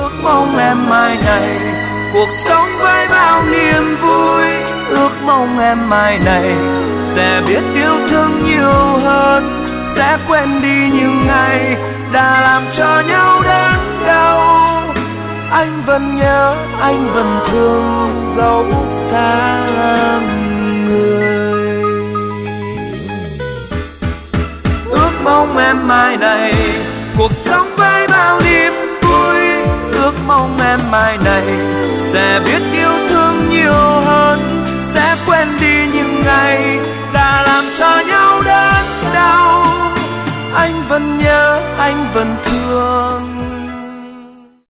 ước mong em mai này cuộc sống với bao niềm vui. Ước mong em mai này sẽ biết yêu thương nhiều hơn, sẽ quên đi những ngày đã làm cho nhau đớn đau. Anh vẫn nhớ, anh vẫn thương dẫu xa người. Ước mong em mai này cuộc sống với bao niềm vui. Ước mong em mai này sẽ biết yêu thương nhiều hơn, sẽ quên đi những ngày đã làm cho nhau đớn đau. Anh vẫn nhớ, anh vẫn thương